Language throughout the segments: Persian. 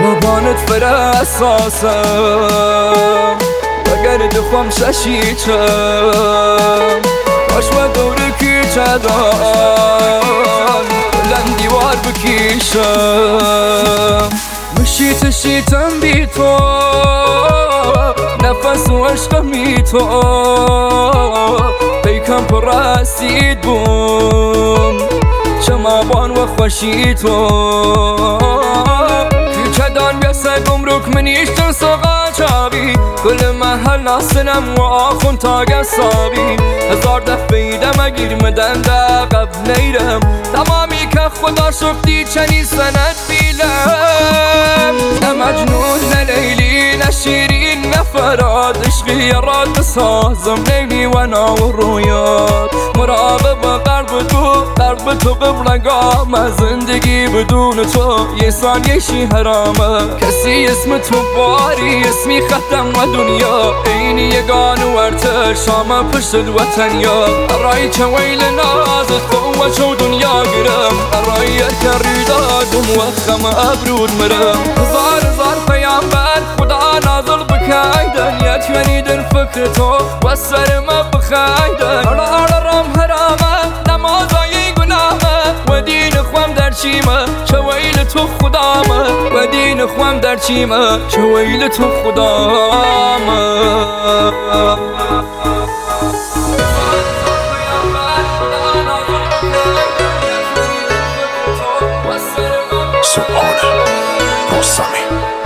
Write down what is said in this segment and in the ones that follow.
وبانت فراساسم وقرد خوام ششیچم عشوه دورکی چدان لن دیوار بکیشم شیتم بی تو نفس و عشقم بی تو پیکم پر رسید بوم چمابان و خوشی تو چدان بیسه گمرک منیشتن ساقا چابی کل محل ناسنم و آخون تا گسابی هزار دفعه دم گیر مدن دا قبل نیرم تمامی که خدا شفتی چنی سند بیلم نه مجنون نه لیلی نه شیرین نه فراد عشقی راد بسازم لیلی و ناو رویات مراقب قلب تو ببرگام زندگی بدون تو یه ثانیه‌شی حرامه کسی اسم تو باری اسمی ختم و دنیا اینی یگان و ارتشام پشت وطن یا رای چه ویل نازت قوه چو دنیا گرم رای کری دادم و خم ابرود مرم هزار پیامبر خدا نازل بکایدن یتونی در فکر تو و سرم بخایدن رام حرامه نمازای گناهه و دین خوام در چیمه چه ویل تو خدامه و دین خوام در چیمه چه ویل تو خدامه سبحانه مستمی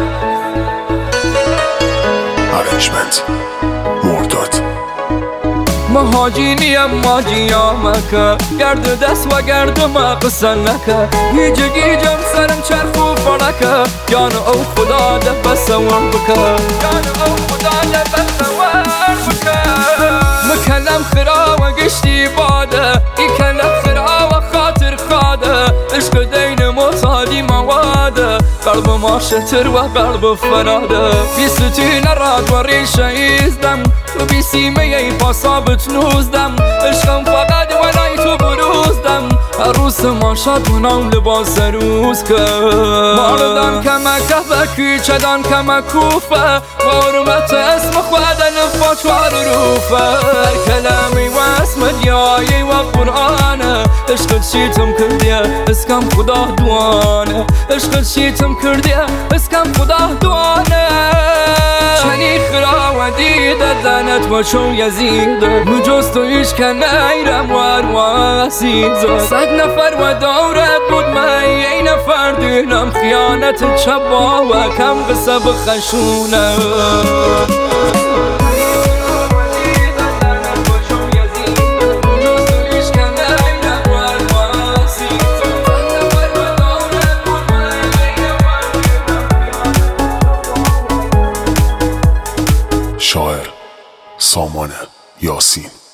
Arrangement مرداد مهاجی نیم ماجیامکه گرد دست و گرد ما قصه نکه گیجم سرم چرخ و فرکه جان او خدا ده بسور بکه جان او خدا ده بسور بکه مکلم خرا و گشتی باده ای کلم خرا و خاطر خاده عشق دین مصادی مواده قلب ما شتر و قلب فراده بیستی نراد و ریشه ایزدم و بی سیمه ای پاسابت نوزدم عشقم فقط ولای تو بروزدم عروس ما شد منام لباس روز که ماردان کمکه بکی چدان کمکوفه و حرمت اسم خودن فاچوار روفه کلامی و اسم دیایی و قرآنه عشقت شیتم کردیه اسکم خدا دوانه عشقت شیتم کردیه اسکم خدا دوانه چنی خرا و دیده دنت و چون یزیده مجوز تو ایش که نیرم و عزیزه صد نفر و دورت بود من یه نفر دینم خیانت چبا و کم قصه بخشونه شاعر سامان یاسین